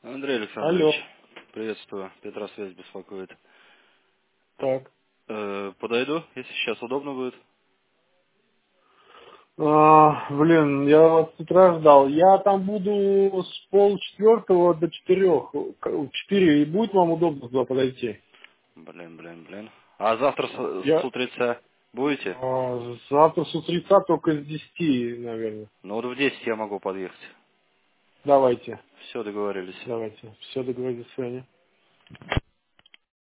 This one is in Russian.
Андрей Александрович, Алло. приветствую. Петросвязь беспокоит. Так. Подойду, если сейчас удобно будет. Блин, я вас с утра ждал. Я там буду с полчетвертого до 4. В 4 и будет вам удобно туда подойти? Блин. А завтра с Я утреца будете? завтра с утреца только с 10, наверное. Ну вот в 10 я могу подъехать. Давайте. Все, договорились. Давайте. Все, договорились с вами.